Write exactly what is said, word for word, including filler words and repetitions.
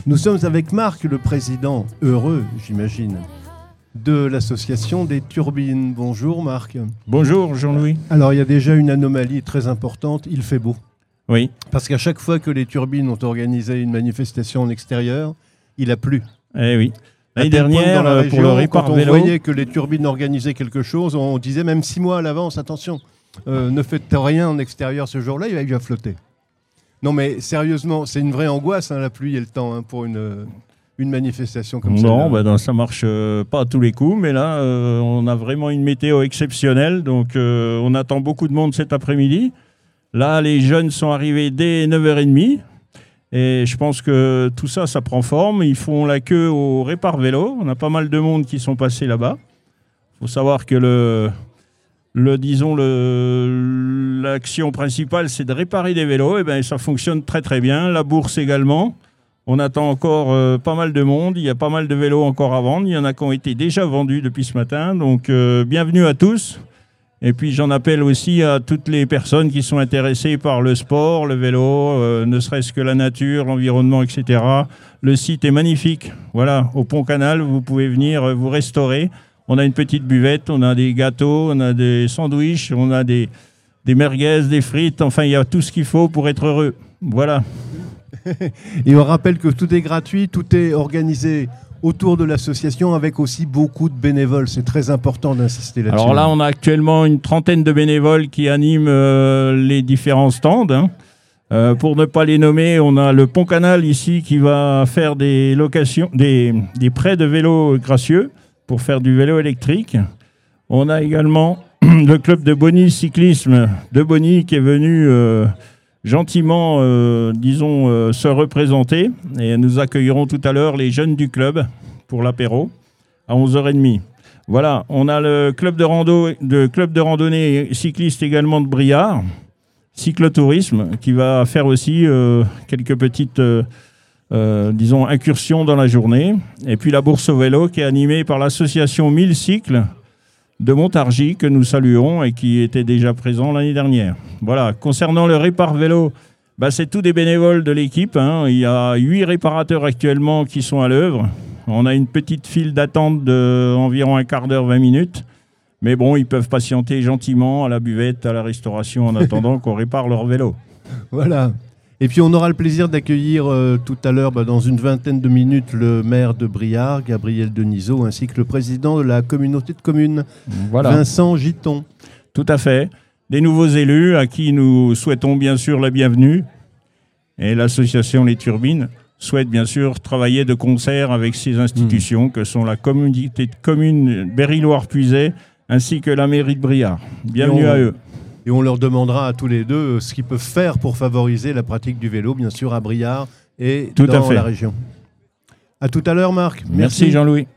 Nous sommes avec Marc, le président, heureux, j'imagine, de l'association des turbines. Bonjour Marc. Bonjour Jean-Louis. Alors il y a déjà une anomalie très importante, il fait beau. Oui. Parce qu'à chaque fois que les turbines ont organisé une manifestation en extérieur, il a plu. Eh oui. L'année dernière, dans la région, pour le répart quand on vélo, voyait que les turbines organisaient quelque chose, on disait même six mois à l'avance, attention, euh, ne faites rien en extérieur ce jour-là, il va flotter. Non mais sérieusement, c'est une vraie angoisse, hein, la pluie et le temps, hein, pour une, une manifestation comme ça. Non, bah non, ça marche euh, pas à tous les coups, mais là, euh, on a vraiment une météo exceptionnelle, donc euh, on attend beaucoup de monde cet après-midi. Là, les jeunes sont arrivés dès neuf heures trente. Et je pense que tout ça, ça prend forme. Ils font la queue au répart vélo. On a pas mal de monde qui sont passés là-bas. Il faut savoir que le, le, disons le, l'action principale, c'est de réparer des vélos. Et bien, ça fonctionne très très bien. La bourse également. On attend encore euh, pas mal de monde. Il y a pas mal de vélos encore à vendre. Il y en a qui ont été déjà vendus depuis ce matin. Donc, euh, bienvenue à tous. Et puis j'en appelle aussi à toutes les personnes qui sont intéressées par le sport, le vélo, euh, ne serait-ce que la nature, l'environnement, et cetera. Le site est magnifique. Voilà, au Pont Canal, vous pouvez venir vous restaurer. On a une petite buvette, on a des gâteaux, on a des sandwichs, on a des, des merguez, des frites. Enfin, il y a tout ce qu'il faut pour être heureux. Voilà. Et on rappelle que tout est gratuit, tout est organisé autour de l'association avec aussi beaucoup de bénévoles. C'est très important d'insister là-dessus. Alors là, on a actuellement une trentaine de bénévoles qui animent euh, les différents stands. Hein. Euh, pour ne pas les nommer, on a le Pont Canal ici qui va faire des locations, des, des prêts de vélos gracieux pour faire du vélo électrique. On a également le club de Bonny Cyclisme de Bonny qui est venu euh, gentiment, euh, disons, euh, se représenter. Et nous accueillerons tout à l'heure les jeunes du club pour l'apéro à onze heures trente. Voilà, on a le club de, rando, de, club de randonnée cycliste également de Briard, cyclotourisme, qui va faire aussi euh, quelques petites, euh, euh, disons, incursions dans la journée. Et puis la bourse au vélo qui est animée par l'association mille Cycles de Montargis, que nous saluons et qui était déjà présent l'année dernière. Voilà, concernant le répart vélo, bah, c'est tous des bénévoles de l'équipe. Hein. Il y a huit réparateurs actuellement qui sont à l'œuvre. On a une petite file d'attente d'environ un quart d'heure, vingt minutes. Mais bon, ils peuvent patienter gentiment à la buvette, à la restauration, en attendant qu'on répare leur vélo. Voilà. Et puis on aura le plaisir d'accueillir euh, tout à l'heure, bah, dans une vingtaine de minutes, le maire de Briard, Gabriel Denisot, ainsi que le président de la communauté de communes, voilà. Vincent Giton. Tout à fait. Des nouveaux élus à qui nous souhaitons bien sûr la bienvenue. Et l'association Les Turbines souhaite bien sûr travailler de concert avec ces institutions mmh. que sont la communauté de communes Berry-Loire-Puisaye ainsi que la mairie de Briard. Bienvenue on... à eux. Et on leur demandera à tous les deux ce qu'ils peuvent faire pour favoriser la pratique du vélo, bien sûr, à Briard et tout dans à fait. la région. À tout à l'heure, Marc. Merci, Merci Jean-Louis.